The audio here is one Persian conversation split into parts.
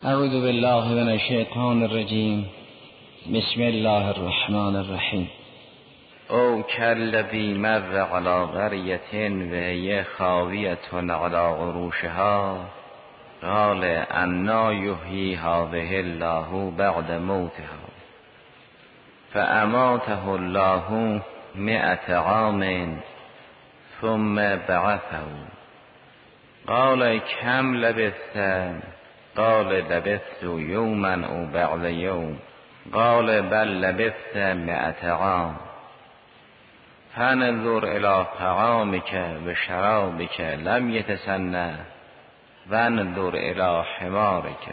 اعوذ بالله من الشیطان الرجیم. بسم الله الرحمن الرحیم. او کالذی مر علی قریة وهی خاویة علی عروشها قال انا یحیی هذه الله بعد موتها فاماته الله 100 عام ثم بعثه قال کم لبثت قال لبثت یوما او بعد یوم قال بل لبثت 100 عام فانظر الی طعامک و شرابک لم یتسنه وانظر الی حمارک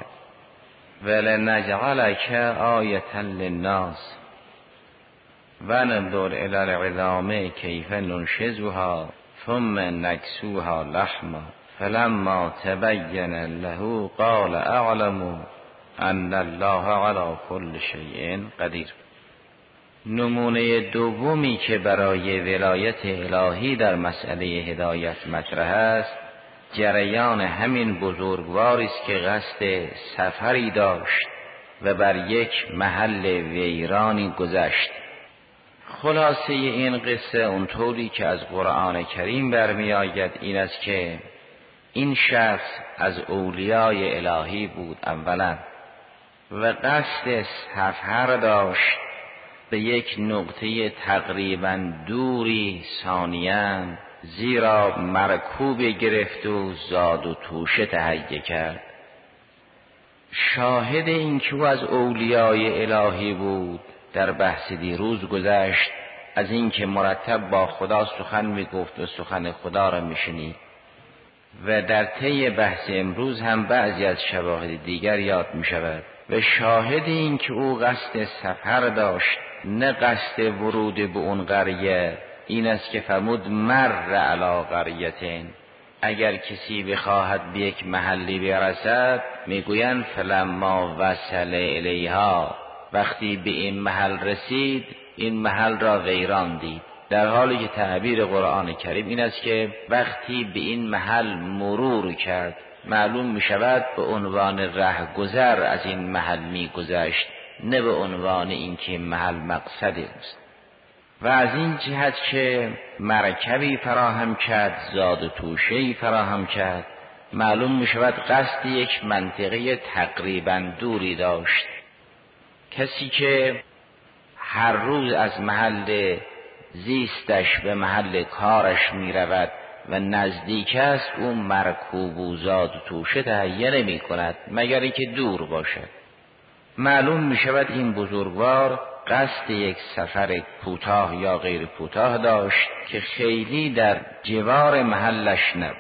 ولنجعلک آیة للناس وانظر الی العظام کیف ننشزها ثم نکسوها لحما فلما تبین له قال اعلم ان الله علی کل شیء قدیر. نمونه دومی که برای ولایت الهی در مسئله هدایت مطرح است جریان همین بزرگواری است که قصد سفری داشت و بر یک محل ویرانی گذشت. خلاصه این قصه اونطوری که از قرآن کریم برمی آید این است که این شخص از اولیای الهی بود اولا و قصد سفر داشت به یک نقطه تقریبا دوری ثانیاً، زیرا مرکوب گرفت و زاد و توشه تهیه کرد. شاهد این که او از اولیای الهی بود در بحث دیروز گذشت از این که مرتب با خدا سخن می گفت و سخن خدا را می شنید و در طی بحث امروز هم بعضی از شواهد دیگر یاد می شود و شاهد این که او قصد سفر داشت نه قصد ورود به اون قریه این است که فرمود مر علی قریة. اگر کسی بخواهد به یک محلی برسد میگویند فلما وصل الیها، وقتی به این محل رسید این محل را ویران دید، در حالی که تعبیر قرآن کریم این است که وقتی به این محل مرور کرد معلوم می شود به عنوان رهگذر از این محل می گذشت نه به عنوان اینکه محل مقصدی است. و از این جهت که مرکبی فراهم کرد زاد و توشه‌ای فراهم کرد معلوم می شود قصد یک منطقه تقریبا دوری داشت. کسی که هر روز از محل زیستش به محل کارش می رود و نزدیک است او مرکوب و زاد و توشه تهیه نمی کند مگر اینکه دور باشد. معلوم می شود این بزرگوار قصد یک سفر کوتاه یا غیر کوتاه داشت که خیلی در جوار محلش نبود.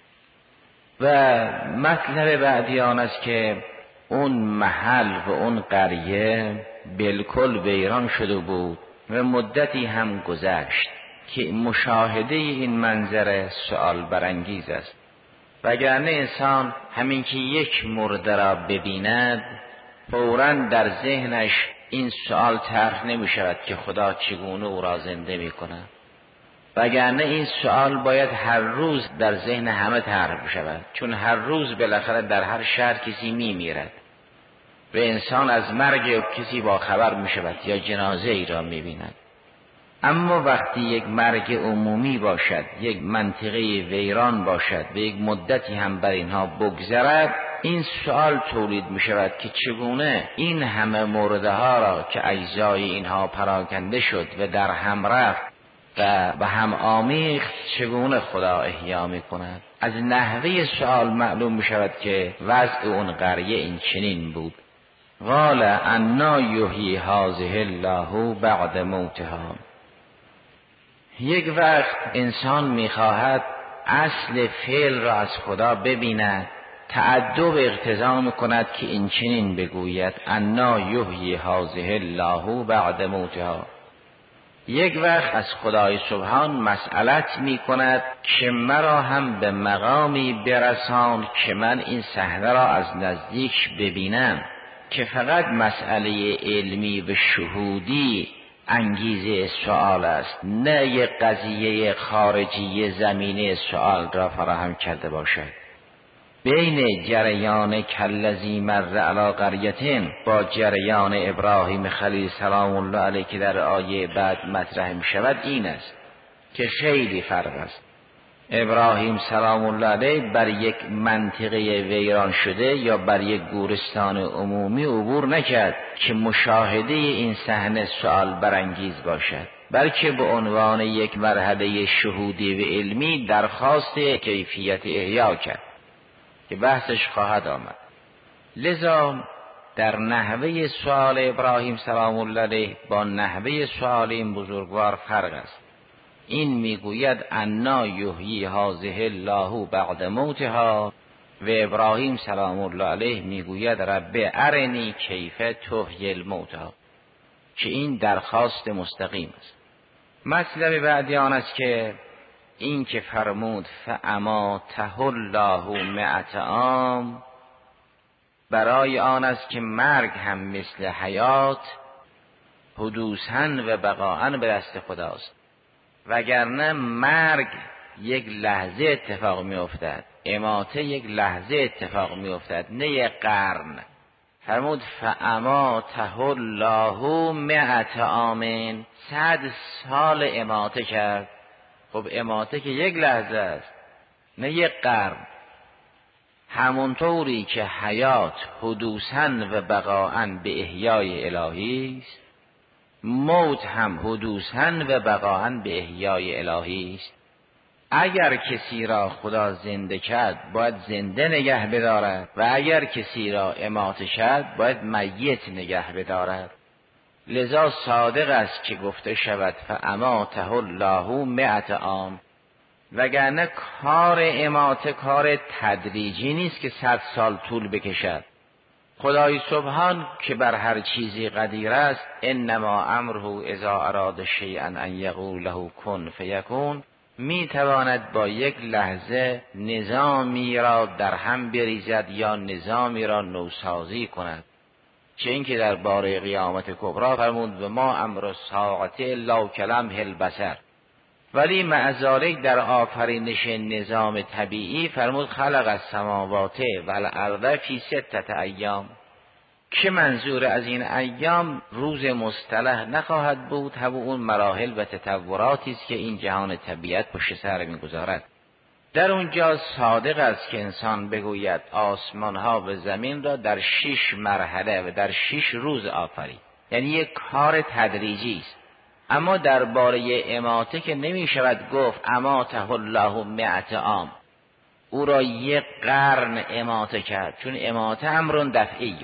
و مطلب بعدی آن است که اون محل و اون قریه بالکل ویران شده بود و مدتی هم گذشت که مشاهده این منظره سؤال برانگیز است. وگرنه انسان همین که یک مرده را ببیند فوراً در ذهنش این سؤال طرح نمی شود که خدا چگونه او را زنده می کند. وگرنه این سؤال باید هر روز در ذهن همه طرح شود، چون هر روز بالاخره در هر شهر کسی می میرد و انسان از مرگ کسی با خبر می شود یا جنازه ای را می بیند. اما وقتی یک مرگ عمومی باشد، یک منطقه ویران باشد و یک مدتی هم بر اینها بگذرد این سوال تولید می شود که چگونه این همه مرده ها را که اجزای اینها پراکنده شد و در هم رفت و به هم آمیخت چگونه خدا احیا می کند. از نحوه سوال معلوم می شود که وضع اون قریه این چنین بود. قال انا یحیی هذه الله بعد موتها. یک وقت انسان میخواهد اصل فعل را از خدا ببیند، تعدب اقتضا میکند که این چنین بگوید انا یحیی هذه الله بعد موتها. یک وقت از خدای سبحان مسئلت میکند که مرا هم به مقامی برسان که من این صحنه را از نزدیک ببینم، که فقط مسئله علمی و شهودی انگیزه سؤال است نه یک قضیه خارجی زمینه سؤال را فراهم کرده باشد. بین جریان کلذی مر علی قریة با جریان ابراهیم خلیل سلام الله علیه که در آیه بعد مطرح می شود این است که خیلی فرق است. ابراهیم سلام الله علیه بر یک منطقه ویران شده یا بر یک گورستان عمومی عبور نکرد که مشاهده این صحنه سؤال برانگیز باشد، بلکه به عنوان یک مرحله شهودی و علمی درخواست کیفیت احیا کرد که بحثش خواهد آمد. لذا در نحوه سؤال ابراهیم سلام الله علیه با نحوه سؤال این بزرگوار فرق است. این میگوید انا یحیی هذه الله بعد موتها و ابراهیم سلام الله علیه میگوید رب ارنی کیف تحیی الموتى، که این درخواست مستقیم است. مطلب بعدی آن است که این که فرمود فاماته الله 100 عام برای آن است که مرگ هم مثل حیات حدوثاً و بقاءً به دست خداست، وگرنه مرگ یک لحظه اتفاق می افتد، اماته یک لحظه اتفاق می افتد، نه یک قرن. فرمود فاماته الله 100 عام، 100 سال اماته کرد. خب اماته که یک لحظه است نه یک قرن. همونطوری که حیات حدوثاً و بقاءً به احیای الهی است، موت هم حدوثاً و بقاءً به احیای الهی است. اگر کسی را خدا زنده کرد باید زنده نگه بدارد و اگر کسی را اماته کرد باید میت نگه بدارد. لذا صادق است که گفته شود فاماته الله 100 عام، وگرنه کار اماته کار تدریجی نیست که 100 سال طول بکشد. خدای سبحان که بر هر چیزی قدیر است، انما امره اذا اراد شیئا ان یقول له کن فیکون، می تواند با یک لحظه نظامی را در هم بریزد یا نظامی را نوسازی کند. چه اینکه در باره قیامت کبری فرمود و ما امر الساعة الا کلمح البصر، ولی مع ذلک در آفرینش نظام طبیعی فرمود خلق السماوات والارض فی 6 ایام، که منظور از این ایام روز مصطلح نخواهد بود، هم اون مراحل و تطوراتی است که این جهان طبیعت پشت سر میگذارد. در اونجا صادق است که انسان بگوید آسمان ها و زمین را در 6 مرحله و در 6 روز آفرید، یعنی یک کار تدریجی است. اما درباره اماته که نمی شود گفت اماته الله 100 عام، او را یک قرن اماته کرد، چون اماته امر دفعی،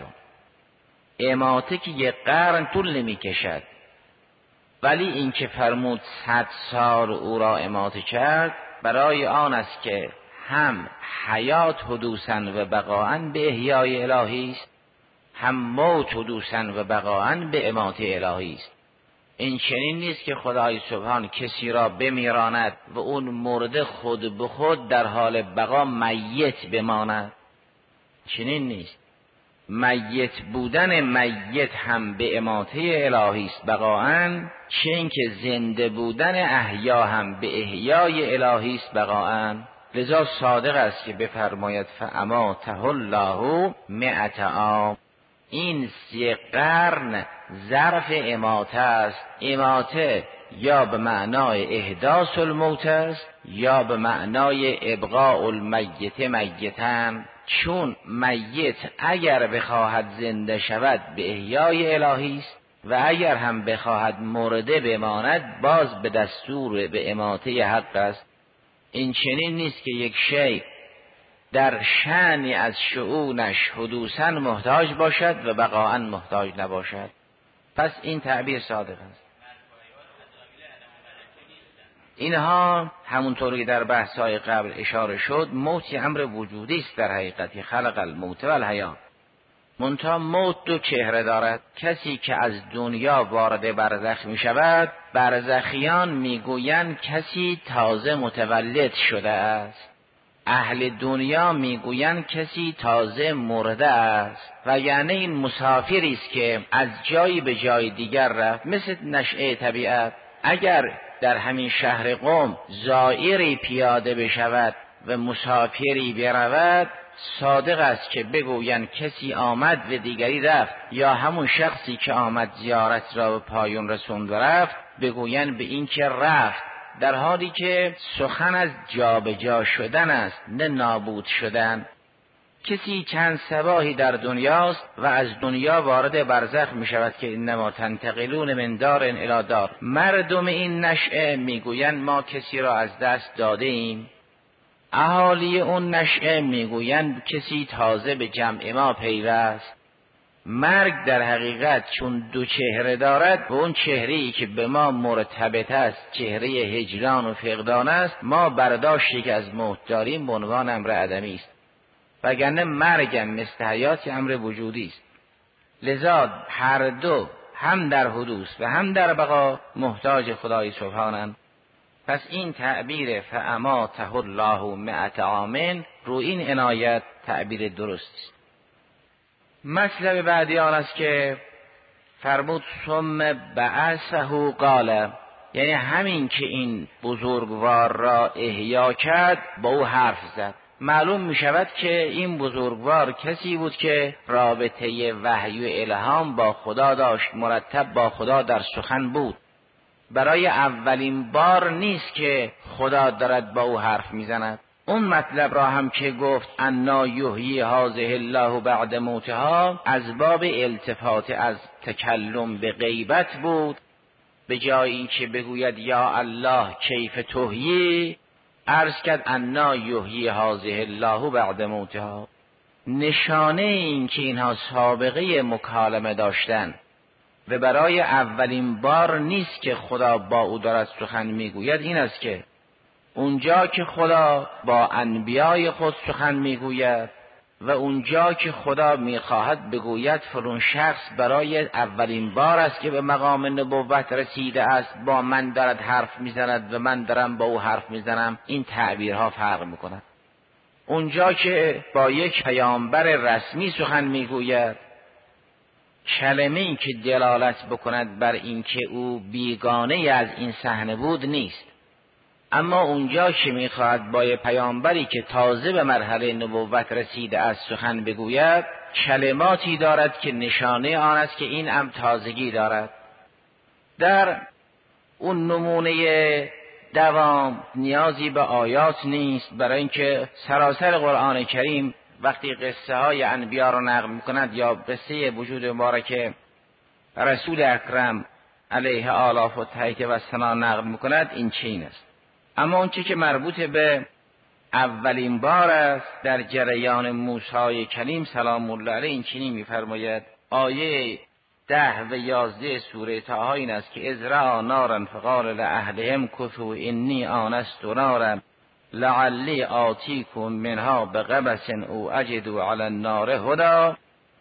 اماته که یک قرن طول نمی کشد. ولی این که فرمود 100 سال او را اماته کرد برای آن است که هم حیات حدوثاً و بقاءً به احیای الهی است، هم موت حدوثاً و بقاءً به اماته الهی است. این چنین نیست که خدای سبحان کسی را بمیراند و اون مرده خود به خود در حال بقا میت بماند، چنین نیست. میت بودن میت هم به اماته الهی است بقاءً، چه اینکه زنده بودن احیا هم به احیای الهی است بقاءً. لذا صادق است که بفرماید فاماته الله 100 عام. این 3 قرن ظرف اماته است. اماته یا به معنای احداث الموت است یا به معنای ابقاء المیت میتن، چون میت اگر بخواهد زنده شود به احیای الهی است و اگر هم بخواهد مرده بماند باز به دستور به اماته حق است. این چنین نیست که یک شیء در شأنی از شؤونش حدوثاً محتاج باشد و بقاءً محتاج نباشد. پس این تعبیر صادق است. اینها همونطوری که در بحث‌های قبل اشاره شد، موت امر وجودی است در حقیقت، خلق الموت و الحیات. منتها موت 2 چهره دارد. کسی که از دنیا وارد برزخ می شود، برزخیان می گویند کسی تازه متولد شده است. اهل دنیا می گویند کسی تازه مرده است، و یعنی این مسافری است که از جایی به جای دیگر رفت، مثل نشأه طبیعت. اگر در همین شهر قم زائری پیاده بشود و مسافری برود، صادق است که بگویند کسی آمد و دیگری رفت، یا همون شخصی که آمد زیارت را به پایان رسوند و رفت بگویند به این که رفت، در حالی که سخن از جابجا شدن است نه نابود شدن. کسی چند صباحی در دنیاست و از دنیا وارد برزخ می شود که انما تنتقلون من دار الی دار. مردم این نشأه میگویند ما کسی را از دست داده ایم. اهالی اون نشأه میگویند کسی تازه به جمع ما پیوست. مرگ در حقیقت چون دو چهره دارد و اون چهره‌ای که به ما مرتبط است چهره هجران و فقدان است، ما برداشتی که از موت داریم به عنوان امر عدمی است، وگرنه مرگم مثل حیات امر وجودی است. لذا هر دو هم در حدوث و هم در بقا محتاج خدای سبحانند. پس این تعبیر فاماته الله 100 عام رو این عنایت تعبیر درست است. مطلب بعدی آن است که فرمود ثم بعثه قال، یعنی همین که این بزرگوار را احیا کرد با او حرف زد. معلوم می شود که این بزرگوار کسی بود که رابطه وحی و الهام با خدا داشت، مرتب با خدا در سخن بود. برای اولین بار نیست که خدا دارد با او حرف می زند. اون مطلب را هم که گفت انا یحیی هذه الله بعد موتها از باب التفات از تکلم به غیبت بود، به جای این که بگوید یا الله کیف تحیی عرض کرد انا یحیی هذه الله بعد موتها. نشانه این که اینها سابقه مکالمه داشتن و برای اولین بار نیست که خدا با او دارد سخن میگوید این است که اونجا که خدا با انبیای خود سخن میگوید و اونجا که خدا میخواهد بگوید فلان شخص برای اولین بار است که به مقام نبوت رسیده است با من دارد حرف میزند و من دارم با او حرف میزنم، این تعبیرها فرق میکند. اونجا که با یک پیامبر رسمی سخن میگوید کلمه‌ای که دلالت بکند بر اینکه او بیگانه از این صحنه بود نیست. اما اونجا که میخواهد با پیامبری که تازه به مرحله نبوت رسیده است سخن بگوید کلماتی دارد که نشانه آن است که این هم تازگی دارد. در اون نمونه دوام نیازی به آیات نیست، برای اینکه سراسر قرآن کریم وقتی قصه های انبیا را نقل میکند یا قصه وجود مبارک رسول اکرم علیه آلاف و تحیط و سنا نقل میکند این چین است. اما اون چی که مربوط به اولین بار است در جریان موسی کلیم سلام الله علیه این چنین میفرماید. آیه 10 و 11 سوره طه این است که اذ رأى نارا فقال لأهلهم كثوا انی آنست نارا لعلی آتیکم منها بقبس او اجد علی النار هدی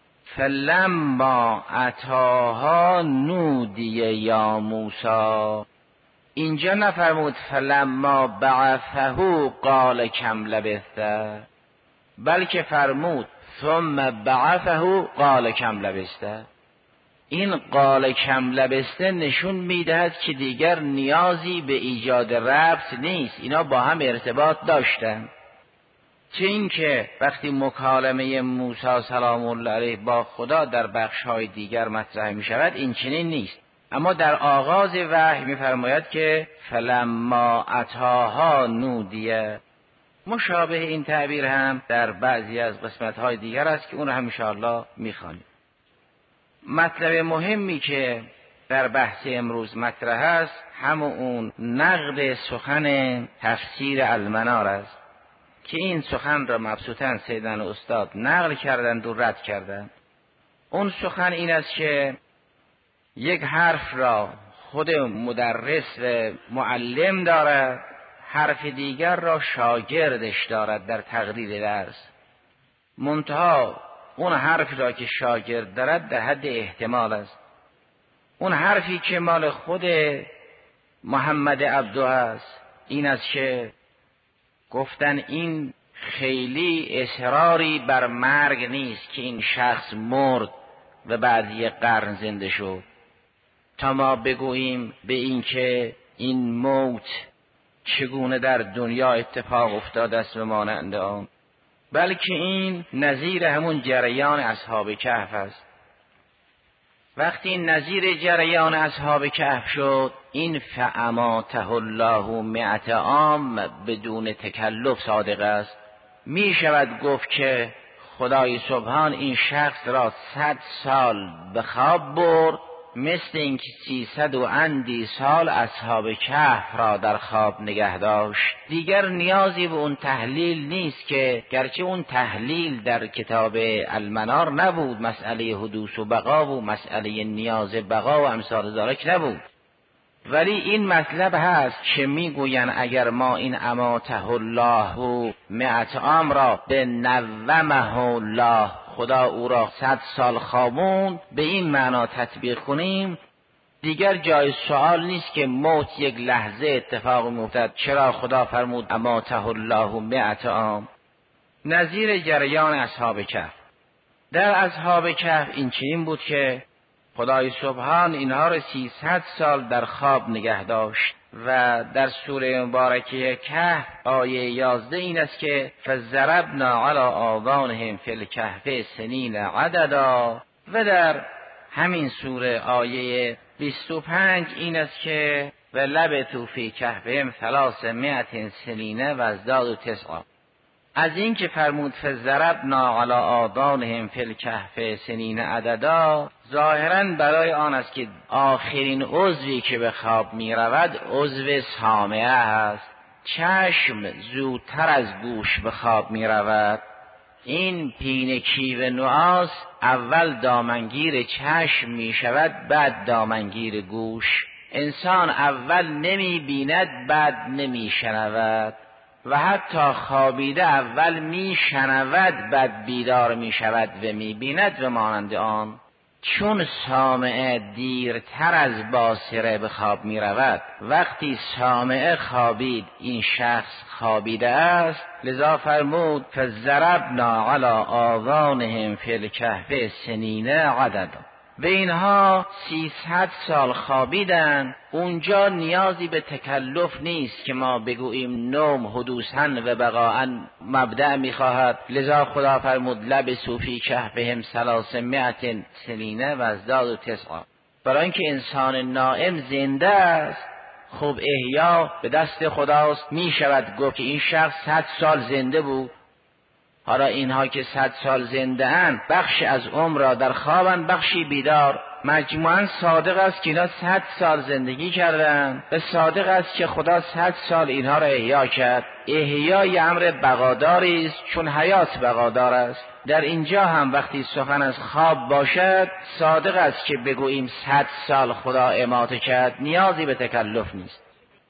فلما اتاها نودی یا موسی. اینجا نفرمود فلما بعثه قال کم لبثت، بلکه فرمود ثم بعثه قال کم لبثت. این قال کم لبثت نشون میدهد که دیگر نیازی به ایجاد ربط نیست، اینا با هم ارتباط داشتن. چه این که وقتی مکالمه موسی سلام الله علیه با خدا در بخش‌های دیگر مطرح می شود این چنین نیست، اما در آغاز وحی می‌فرماید که فلما اتاها نودیه. مشابه این تعبیر هم در بعضی از قسمت‌های دیگر است که اون هم انشاءالله می‌خوانیم. مطلب مهمی که در بحث امروز مطرح است همون اون نقد سخن تفسیر المنار است که این سخن را مبسوطاً سیدان استاد نقل کردند و رد کردند. اون سخن این است که یک حرف را خود مدرس و معلم دارد، حرف دیگر را شاگردش دارد در تقریر درس. منتها اون حرف را که شاگرد دارد در حد احتمال است. اون حرفی که مال خود محمد عبدو است این است که گفتن این خیلی اصراری بر مرگ نیست که این شخص مرد و بعد یک قرن زنده شد تا ما بگوییم به این که این موت چگونه در دنیا اتفاق افتاده است و مانند آن. بلکه این نظیر همون جریان اصحاب کهف است. وقتی نظیر جریان اصحاب کهف شد، این فاماته الله 100 عام بدون تکلف صادق است. می شود گفت که خدای سبحان این شخص را 100 سال به خواب برد، مثل اینکه 300 و اندی سال اصحاب کهف را در خواب نگه داشت. دیگر نیازی به اون تحلیل نیست، که گرچه اون تحلیل در کتاب المنار نبود، مسئله حدوث و بقا و مسئله نیاز بقا و امثال ذالک نبود، ولی این مطلب هست که میگوین اگر ما این اماته الله 100 عام را به نومه الله، خدا او را 100 سال خوابوند، به این معنا تطبیق کنیم، دیگر جای سوال نیست که موت یک لحظه اتفاق میافتد. چرا خدا فرمود اماته الله 100 عام؟ نظیر جریان اصحاب کهف. در اصحاب کهف این چنین بود که خدای سبحان اینها را 300 سال در خواب نگه داشت و در سوره مبارکه کهف آیه 11 این است که فضربنا علی آذانهم فی الکهف سنین عددا، و در همین سوره آیه 25 این است که و لبثوا فی کهفهم 300 سنین و ازدادوا 9. از این که فرمود فضربنا علی آذانهم فی الکهف سنین عددا، ظاهرا برای آن است که آخرین عضوی که به خواب می رود عضو سامعه است. چشم زودتر از گوش به خواب می رود. این پین کیو نعاس اول دامنگیر چشم می شود، بعد دامنگیر گوش. انسان اول نمی بیند، بعد نمی شنود، و حتی خوابیده اول می شنود، بعد بیدار می شود و می بیند و مانند آن. چون سامعه دیرتر از باصره به خواب می رود، وقتی سامعه خوابید این شخص خوابیده است، لذا فرمود فضربنا علی آذانهم فی الکهف سنین عددا. و اینها 300 سال خوابیدن. اونجا نیازی به تکلف نیست که ما بگوییم نوم حدوثاً و بقاءً مبدأ میخواهد، لذا خدا فرمود لبثوا فی کهفهم 300 سنین و ازدادوا 9. برای اینکه انسان نائم زنده است، خب احیا به دست خداست. می شود گفت که این شخص 100 سال زنده بود. حالا اینها که 100 سال زنده اند، بخش از عمر را در خوابند، بخشی بیدار. مجموعاً صادق است که اینا 100 سال زندگی کردند و صادق است که خدا 100 سال اینها را احیا کرد. احیای امر بقاداری است، چون حیات بقادار است. در اینجا هم وقتی سخن از خواب باشد، صادق است که بگوییم 100 سال خدا اماته کرد، نیازی به تکلف نیست.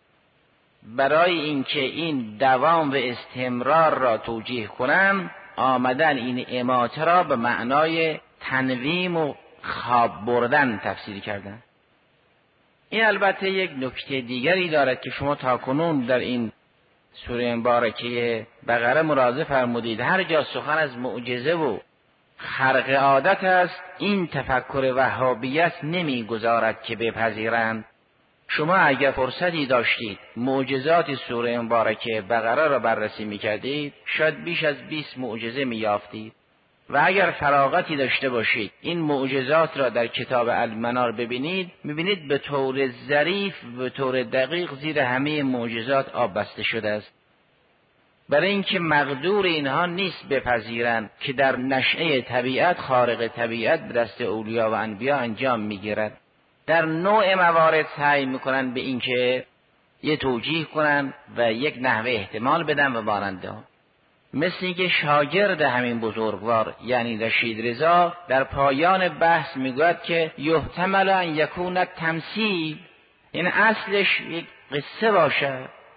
برای اینکه این دوام و استمرار را توجیه کنم، آمدن این اماته را به معنای تنویم و خواب بردن تفسیر کردن. این البته یک نکته دیگری دارد که شما تاکنون در این سوره مبارکه بقره ملاحظه فرمودید. هر جا سخن از معجزه و خرق عادت است، این تفکر وهابیت نمیگذارد که بپذیرند. شما اگر فرصتی داشتید معجزات سوره مبارکه بقره را بررسی میکردید، شاید بیش از 20 معجزه میافتید، و اگر فراغتی داشته باشید این معجزات را در کتاب المنار ببینید، میبینید به طور ظریف، به طور دقیق زیر همه معجزات آب بسته شده است. برای اینکه مقدور اینها نیست بپذیرند که در نشأه طبیعت خارق طبیعت به دست اولیا و انبیا انجام میگیرد. در نوع موارد سعی میکنن به اینکه یه توجیه کنن و یک نحوه احتمال بدن و ماننده ها. مثل اینکه شاگرد همین بزرگوار یعنی رشید رضا در پایان بحث میگوید که یحتمل ان یکون تمثیل، این اصلش یک قصه باشه.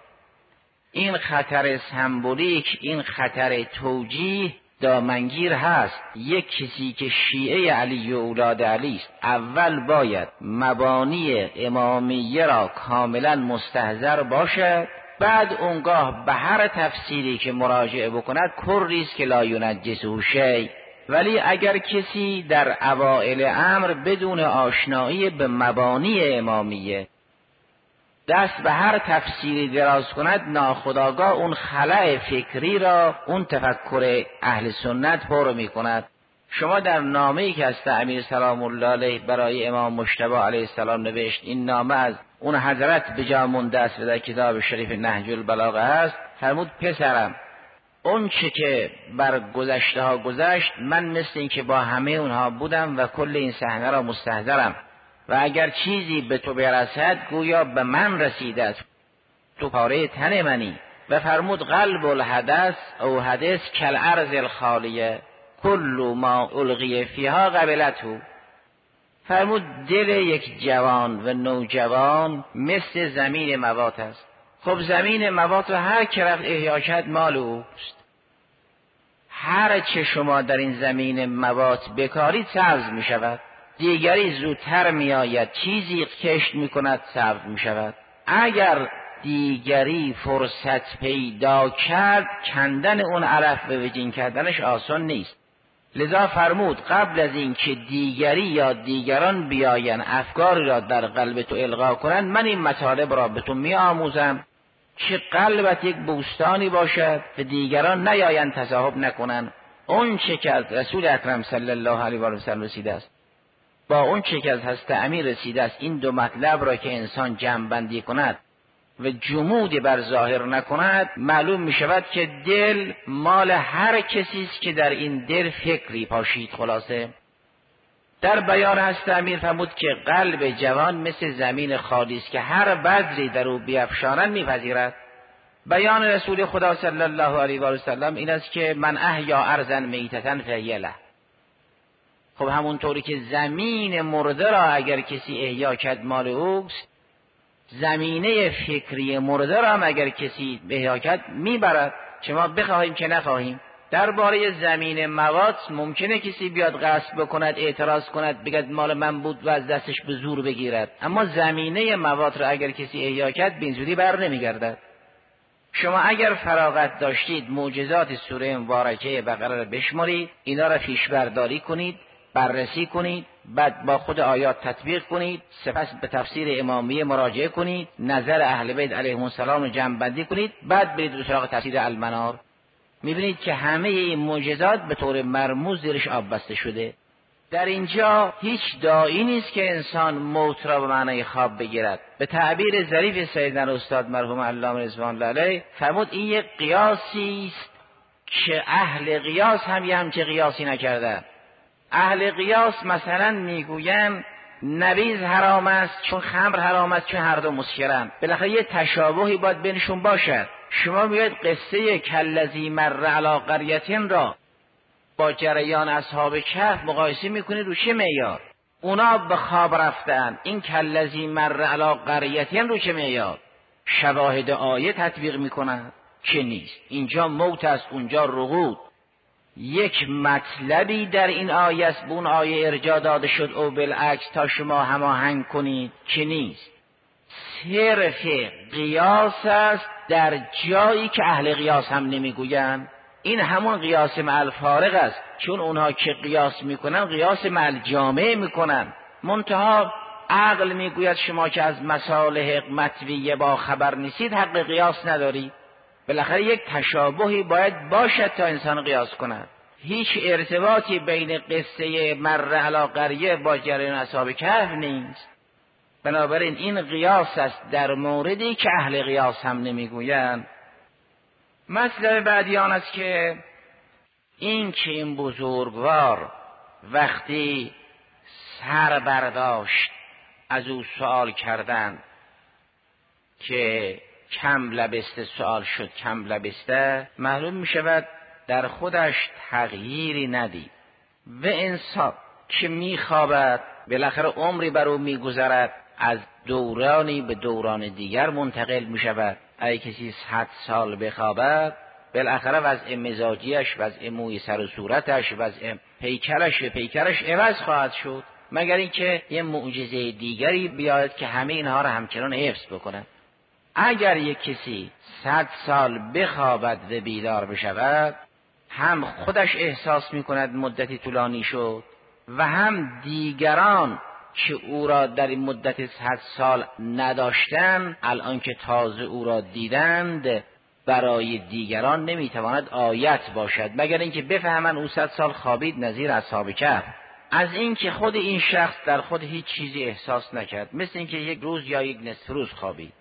این خطر سمبولیک، این خطر توجیه دامنگیر هست. یک کسی که شیعه علی و اولاد علی است، اول باید مبانی امامیه را کاملا مستحضر باشد، بعد اونگاه به هر تفسیری که مراجعه بکند کری است که لا ینجسه شیء. ولی اگر کسی در اوائل امر بدون آشنایی به مبانی امامیه دست به هر تفسیری دراز کند ناخودآگاه اون خلأ فکری را اون تفکر اهل سنت پر می کند. شما در نامه‌ای که از امیر سلام الله علیه برای امام مجتبی علیه السلام نوشت، این نامه از اون حضرت به جا مونده است و در کتاب شریف نهج البلاغه است، فرمود پسرم اون چه که بر گذشته ها گذشت، من مثل این که با همه اونها بودم و کل این صحنه را مستحضرم و اگر چیزی به تو برسد گویا به من رسیده است، تو پاره تن منی. و فرمود قلب الحدث او حدث کالارض الخالیه کل ما القی فیها قبلته. فرمود دل یک جوان و نوجوان مثل زمین موات است. خب زمین موات و هر که رفت احیا کرد مال اوست. هر چه شما در این زمین موات بکارید سبز می شود، دیگری زودتر می آید، چیزی کشت می کند سبز می شود. اگر دیگری فرصت پیدا کرد کندن اون علف به وجین کردنش آسان نیست. لذا فرمود قبل از این که دیگری یا دیگران بیاین افکاری را در قلب تو القا کنند، من این مطالب را به تو می آموزم که قلبت یک بوستانی باشد و دیگران نیایند تضاحب نکنند. اون چه که از رسول اکرم صلی الله علیه و سلم رسیده است با اون چه که از حضرت امیر رسیده است، این دو مطلب را که انسان جمع بندی کند و جمودی بر ظاهر نکند، معلوم می شود که دل مال هر کسی است که در این دل فکری پاشید. خلاصه در بیان حضرت امیر فرمود که قلب جوان مثل زمین خالی است که هر بذری در او بیفشانند میپذیرد. بیان رسول خدا صلی الله علیه و سلم این است که من احیا ارضا میتة فهی له. خب همونطوری که زمین مرده را اگر کسی احیا کرد مال اوست، زمینه فکری مرده را هم اگر کسی احیا کرد میبرد، چه ما بخواهیم که نخواهیم. درباره زمین مواد ممکنه کسی بیاد غصب بکند، اعتراض کند، بگد مال من بود و از دستش به زور بگیرد، اما زمینه مواد را اگر کسی احیا کرد به این زودی بر نمیگردد. شما اگر فراغت داشتید معجزات سوره مبارکه بقره را بشمارید، اینا را پیش برداری کنید، بررسی کنید، بعد با خود آیات تطبیق کنید، سپس به تفسیر امامیه مراجعه کنید، نظر اهل بیت علیهم السلام رو جمع بندی کنید، بعد برید به سراغ تفسیر المنار. میبینید که همه این معجزات به طور مرموز زیرش آب بسته شده. در اینجا هیچ داعی نیست که انسان موت را به معنای خواب بگیرد. به تعبیر ظریف سیدنا استاد مرحوم علامه رضوان الله علیه فرمود این یک قیاسی است که اهل قیاس هم یه همچه قیاسی نکرده. اهل قیاس مثلا میگوین نبیذ حرام است چون خمر حرام است چون هر دو مسکرند. بالاخره یه تشابهی باید بینشون باشد. شما میاد قصه کالذی مر علی قریة را با جریان اصحاب کهف مقایسه میکنید رو چه معیار؟ اونا به خواب رفتن، این کالذی مر علی قریة رو چه معیار؟ شواهد آیه تطبیق میکنن که نیست. اینجا موت است، اونجا رقود. یک مطلبی در این آیه است، به اون آیه ارجاع داده شد او بالعکس تا شما هماهنگ کنید که نیست. صرف قیاس است در جایی که اهل قیاس هم نمیگویند. این همون قیاس مع الفارق است، چون اونها که قیاس میکنن قیاس مع الجامع میکنن. منتها عقل میگوید شما که از مصالح مطویه با خبر نیستید حق قیاس نداری. بالاخره یک تشابهی باید باشد تا انسان قیاس کند. هیچ ارتباطی بین قصه مر علی قریه با جریان اصحاب کهف نیست. بنابراین این قیاس است در موردی که اهل قیاس هم نمیگویند. مطلب بعدی آن است که این بزرگوار وقتی سر برداشت از او سوال کردند که کم لبسته سوال شد کم لبسته، معلوم می شود در خودش تغییری ندید. و انسان که می خوابد بالاخره عمری بر او می گذرد، از دورانی به دوران دیگر منتقل می شود. اگه کسی 100 سال بخوابد بالاخره وضع مزاجیش، وضع موی سر و صورتش، وضع پیکرش عوض خواهد شد، مگر اینکه یه معجزه دیگری بیاید که همه اینها را همچنان حفظ بکنه. اگر یک کسی 100 سال بخوابد و بیدار بشود، هم خودش احساس می کند مدتی طولانی شد و هم دیگران که او را در این مدت 100 سال نداشتن، الان که تازه او را دیدند، برای دیگران نمیتواند آیت باشد مگر اینکه بفهمن او 100 سال خوابید نظیر اصحاب کهف. از اینکه خود این شخص در خود هیچ چیزی احساس نکرد، مثل اینکه یک روز یا یک نصف روز خوابید،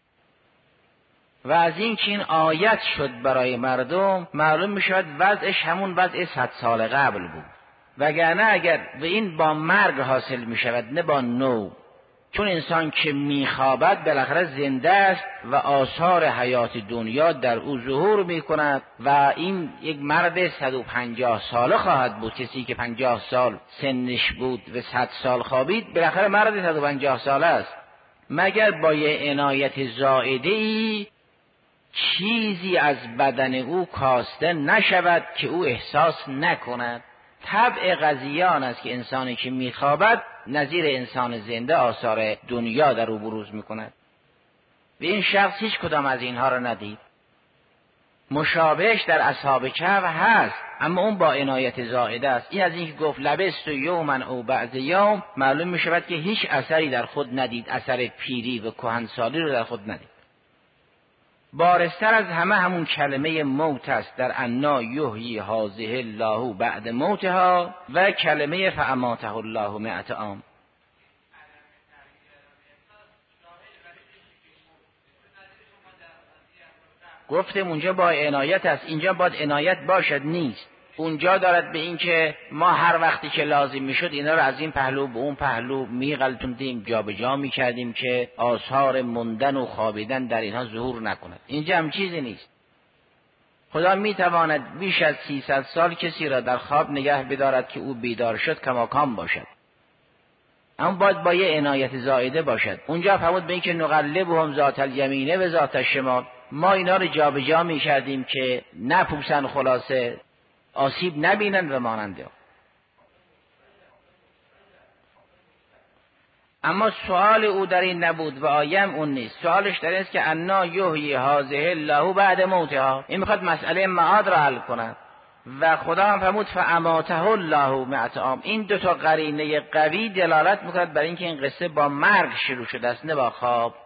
و از اینکه این آیت شد برای مردم، معلوم میشود وضعش همون وضع 100 سال قبل بود. وگرنه اگر به این با مرگ حاصل میشود نه با نو، چون انسان که میخوابد بالاخره زنده است و آثار حیات دنیا در او ظهور میکند و این یک مرد 150 ساله خواهد بود. کسی که 50 سال سنش بود و 100 سال خوابید، بالاخره مرد 150 ساله است، مگر با یه عنایت زائده‌ای چیزی از بدن او کاسته نشود که او احساس نکند. طبع قضیه آن است که انسانی که میخوابد نظیر انسان زنده آثار دنیا در او بروز میکند. و این شخص هیچ کدام از اینها را ندید. مشابهش در اصحاب کهف هست، اما اون با عنایت زائده است. این از اینکه گفت لبست یوما او بعض یوم، معلوم میشود که هیچ اثری در خود ندید، اثر پیری و کهنسالی رو در خود ندید. بارستر از همه همون کلمه موت است در انا یحیی هذه الله بعد موتها و کلمه فاماته الله 100 عام. گفتم اونجا با عنایت است، اینجا باید عنایت باشد نیست. اونجا دارد به این که ما هر وقتی که لازم میشد اینا رو از این پهلو به اون پهلو میغلطوندیم، جابجا میکردیم که آثار موندن و خوابیدن در اینها ظهور نکند. اینجا هم چیزی نیست. خدا میتواند بیش از 300 سال کسی را در خواب نگه بدارد که او بیدار شد کماکان باشد، اما باید با یه عنایت زائده باشد. اونجا فرمود به این که نقلبهم ذات الیمینه و ذات الشمال، ما اینا رو جابجا میکردیم که نپوسن، خلاصه آسیب نبینن و ماننده. اما سوال او در این نبود و آیم اون نیست. سوالش در این است که انا یحیی هذه الله بعد موتها. این میخواد مسئله معاد را حل کند و خدا هم فرمود فاماته الله 100 عام. این دو تا قرینه قوی دلالت میکند بر اینکه این قصه با مرگ شروع شده است نه با خواب.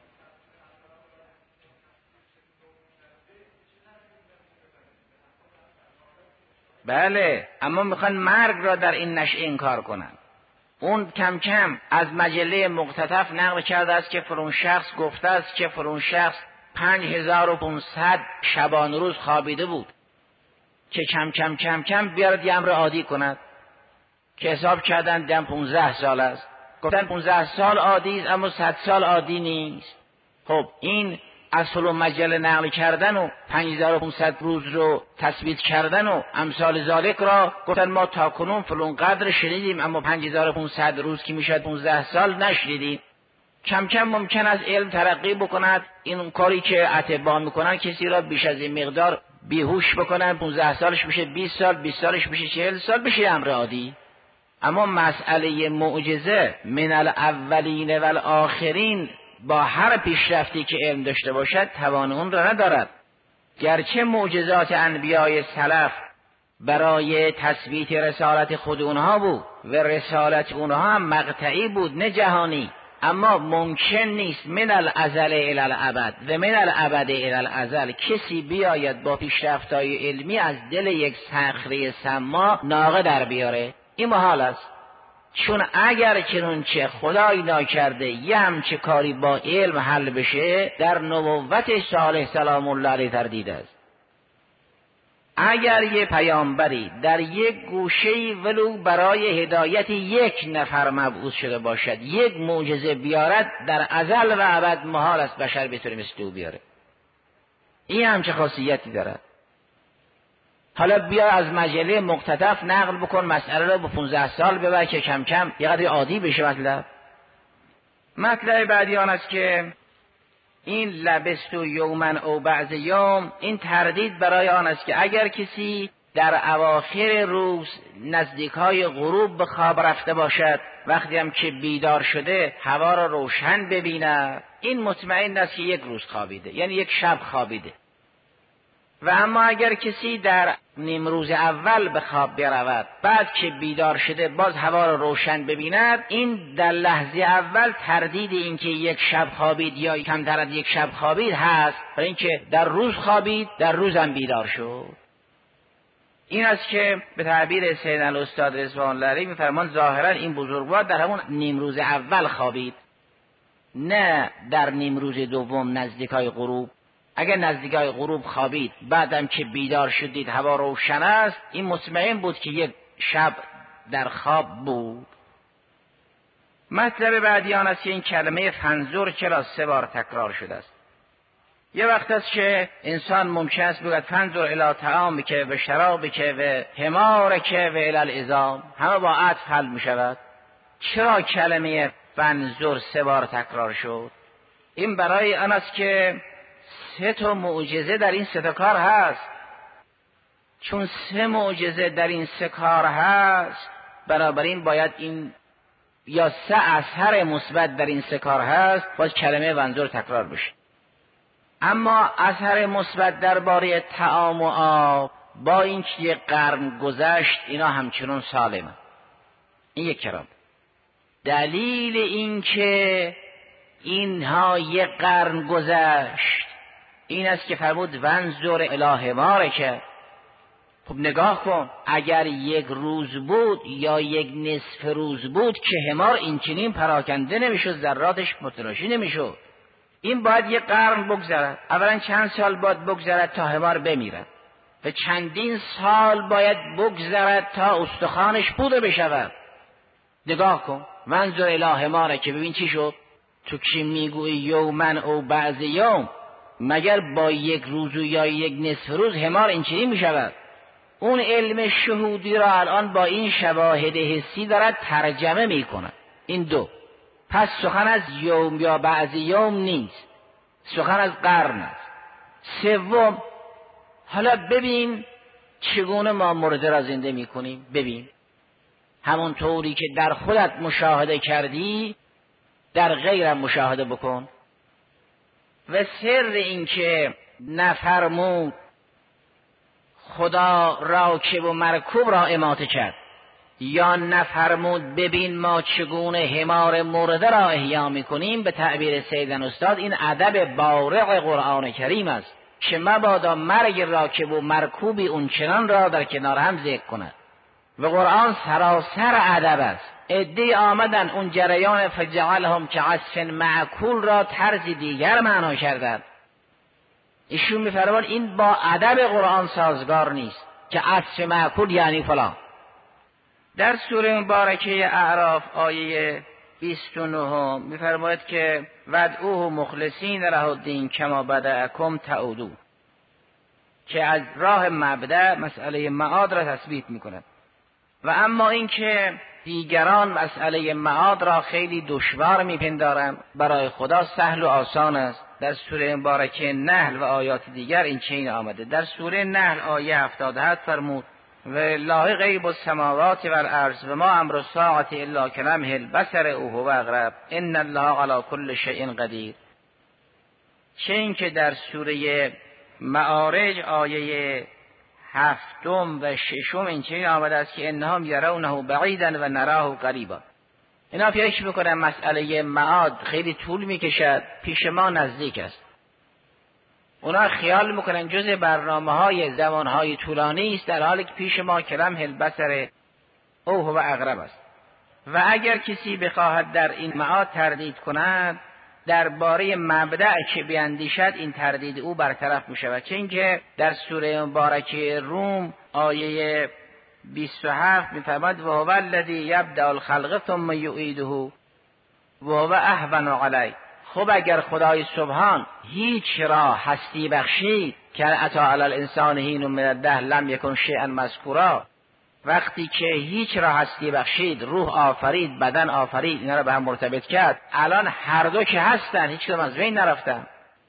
بله، اما میخوان مرگ را در این نشأه انکار کنند. اون کم کم از مجله مقتطف نقل کرده است که فرون شخص گفته است که فرون شخص 5500 شبان روز خوابیده بود که کم کم کم کم بیارد یه امر عادی کند، که حساب کردن دم 15 سال است. گفتن 15 سال عادی است اما 100 سال عادی نیست. خب این اصل و مجله نقل کردن و 5500 روز رو تثبیت کردن و امثال ذالک را گفتن ما تاکنون فلان قدر شنیدیم اما 5500 روز که میشد 15 سال نشنیدیم. کم کم ممکن است علم ترقی بکند، این کاری که اتباع میکنن کسی را بیش از این مقدار بیهوش بکنن، 15 سالش میشه 20 سال، 20 سالش میشه 40 سال، بشه امر عادی. اما مسئله معجزه من الاولین و الاخرین با هر پیشرفتی که علم داشته باشد توان اون را ندارد. گرچه معجزات انبیای سلف برای تثبیت رسالت خود اونها بود و رسالت اونها هم مقطعی بود نه جهانی، اما ممکن نیست من الازل الی الابد و من الابد الی الازل کسی بیاید با پیشرفت‌های علمی از دل یک صخره سما ناقه در بیاره. این محال است، چون اگر چنانچه خدای ناکرده یه همچه کاری با علم حل بشه، در نبوت صالح سلام الله علیه تردید است. اگر یه پیامبری در یک گوشه‌ای ولو برای هدایت یک نفر مبعوث شده باشد یک معجزه بیارد، در ازل و ابد محال است بشر بتونه مثل او بیاره. این همچه خاصیتی دارد. حالا بیا از مجله مقتطف نقل بکن مسئله رو به 15 سال ببر که کم کم یه قدر عادی بشه. مطلب بعدی آن است که این لبست یوما او بعض یوم، این تردید برای آن است که اگر کسی در اواخر روز نزدیکای غروب به خواب رفته باشد، وقتی هم که بیدار شده هوا را روشن ببیند، این مطمئن است که یک روز خوابیده، یعنی یک شب خوابیده. و اما اگر کسی در نیمروز اول به خواب برود، بعد که بیدار شده باز هوا رو روشن ببیند، این در لحظه اول تردید این که یک شب خوابید یا کمتر از یک شب خوابید هست، برای اینکه در روز خوابید، در روزم بیدار شد. این است که به تعبیر سید الاستاد رضوان الله علیه می‌فرمایند ظاهرا این بزرگوار در همون نیمروز اول خوابید، نه در نیمروز دوم نزدیکای غروب. اگر نزدیکای غروب خوابید بعدم که بیدار شدید هوا روشن است، این مطمئن بود که یک شب در خواب بود. مطلب بعدی آن است که این کلمه فنظر چرا 3 بار تکرار شده است. یه وقت است که انسان ممکن است بگوید فنظر الی طعامک و شرابک و حمارک و الی العظام، همه با عطف حل می شود. چرا کلمه فنظر 3 بار تکرار شد؟ این برای آن است که 3 تا معجزه در این 3 تا کار هست. چون 3 معجزه در این 3 کار هست، بنابراین باید این یا 3 اثر مثبت در این 3 کار هست، باید کلمه فنظر تکرار بشه. اما اثر مثبت درباره طعام و آب با اینکه یک قرن گذشت اینا همچنان سالمه. این یک کرام. دلیل این که اینها یک قرن گذشت این است که فرمود ونظر الی حمارک. خب نگاه کن، اگر یک روز بود یا یک نصف روز بود که حمار این چنین پراکنده نمیشد، ذراتش متلاشی نمیشد. این باید یک قرن بگذرد. اولا چند سال باید بگذرد تا حمار بمیرد و چندین سال باید بگذرد تا استخوانش پوده بشود. نگاه کن منظور الی حمارک که ببین چی شد. تو که میگوی یومن او بعض یوم، مگر با یک روز یا یک نصف روز حمار اینچنین میشود؟ اون علم شهودی را الان با این شواهد حسی دارد ترجمه میکنه. این 2. پس سخن از یوم یا بعض یوم نیست، سخن از قرن است. 3. حالا ببین چگونه ما مرده را زنده میکنیم. ببین همون طوری که در خودت مشاهده کردی در غیرم مشاهده بکن. و سر این که نفرمود خدا راکب و مرکوب را اماته کرد، یا نفرمود ببین ما چگونه حمار مرده را احیا میکنیم، به تعبیر سیدن استاد این ادب بارع قرآن کریم است که مبادا مرگ راکب و مرکوبی اونچنان را در کنار هم ذکر کند. و قرآن سراسر ادب است. عده‌ای آمدن اون جریان فجعلهم کعصف معکول را طرز دیگر معنا کردند. ایشون می‌فرمایند این با ادب قرآن سازگار نیست که عصف معکول یعنی فلان. در سوره مبارکه اعراف آیه 29 می‌فرماید که ودعوه مخلصین له الدین کما بدأکم تعودون، که از راه مبدأ مسئله معاد را تثبیت می‌کند. و اما اینکه دیگران مسئله معاد را خیلی دشوار میپندارند، برای خدا سهل و آسان است. در سوره مبارکه نحل و آیات دیگر این چنین آمده. در سوره نحل آیه 77 فرمود و لله غیب السماوات والارض و ما امر الساعة الا کلمح البصر او هو اقرب ان الله علی کل شیء قدیر. چه اینکه در سوره معارج آیه 7 و 6 این چنین آمده است که انهم یرونه بعیدا و نراه قریبا. اینا فکر میکنن مسئله معاد خیلی طول میکشد، پیش ما نزدیک است. اونا خیال میکنن جزء برنامه‌های زمانهای طولانی است، در حالی که پیش ما کلمح البصر او هو اقرب است. و اگر کسی بخواهد در این معاد تردید کند، درباره مبدأ که بیندیشد این تردید او برطرف می شود. چه اینکه در سوره مبارکه روم آیه 27 می فرماید و هو الذی یبدأ الخلق ثم یعیده و هو اهون علی. خب اگر خدای سبحان هیچ را هستی بخشید که اتی علی الانسان حین من الدهر لم یکن شیئا مذکورا، وقتی که هیچ را هستی بخشید، روح آفرید، بدن آفرید، اینا را به هم مرتبط کرد، الان هر دو که هستن هیچ کدام از بین نرفتن.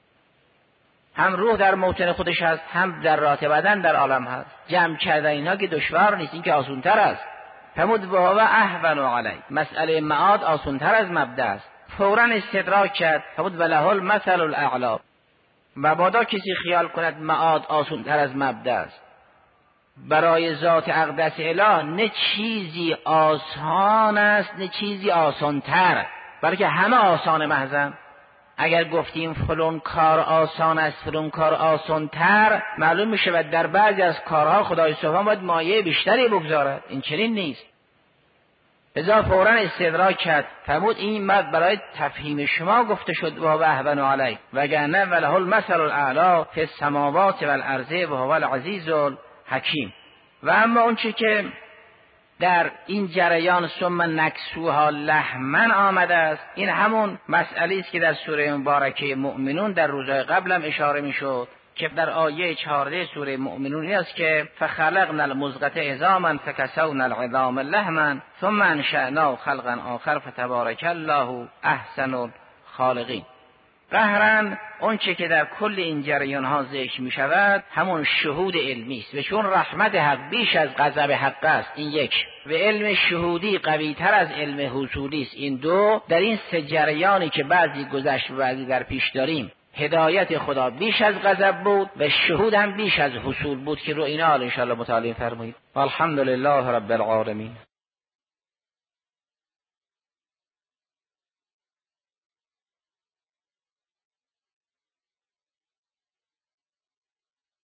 هم روح در موطن خودش هست، هم ذرات بدن در عالم هست. جمع کردن اینها که دشوار نیست، این که آسان‌تر است. فرمود و هو اهون علی. مسئله معاد آسان‌تر از مبدأ است. فوراً استدراک کرد. فرمود وله المثل الاعلی. مبادا کسی خیال کند معاد آسان‌تر از مبدأ است. برای ذات اقدس اله نه چیزی آسان است نه چیزی آسانتر، بلکه همه آسان محضن. اگر گفتیم فلان کار آسان است فلان کار آسانتر، معلوم میشه و در بعضی از کارها خدای سبحان باید مایه بیشتری بگذارد. این چنین نیست. لذا فوراً استدراک کرد، فرمود این مرد برای تفهیم شما گفته شد و اهون علیه وگرنه وله المثل الاعلی فی السماوات والارض و هو العزیز الحکیم. و اما اون چی که در این جریان ثم نکسوها لحما آمده است، این همون مسئله است که در سوره مبارکه مؤمنون در روزهای قبلم اشاره میشد که در آیه 14 سوره مؤمنون این است که فخلقنا المضغة عظاما فکسونا العظام لحما ثم انشأناه خلقا آخر فتبارک الله احسن الخالقین. قهرن اون چه که در کل این جریان ها ذکر می شود همون شهود علمی است و چون رحمت حق بیش از غضب حق است، این یک، و علم شهودی قوی تر از علم حصولی است، این دو. در این سه جریانی که بعضی گذشت و بعضی در پیش داریم، هدایت خدا بیش از غضب بود و شهود هم بیش از حصول بود که رو اینا ان شاء الله مطالعه فرمایید. الحمدلله رب العالمین.